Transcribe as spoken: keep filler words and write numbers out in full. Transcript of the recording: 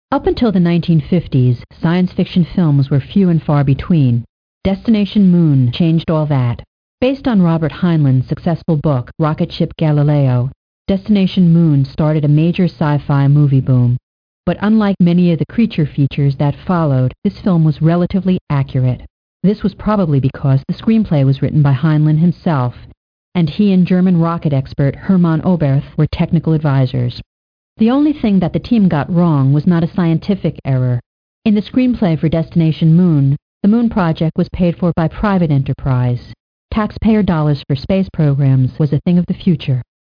Up until the nineteen fifties, science fiction films were few and far between. Destination Moon changed all that. Based on Robert Heinlein's successful book, Rocket Ship Galileo, Destination Moon started a major sci-fi movie boom. But unlike many of the creature features that followed, this film was relatively accurate. This was probably because the screenplay was written by Heinlein himself, and he and German rocket expert Hermann Oberth were technical advisors. The only thing that the team got wrong was not a scientific error. In the screenplay for Destination Moon, the Moon project was paid for by private enterprise. Taxpayer dollars for space programs was a thing of the future.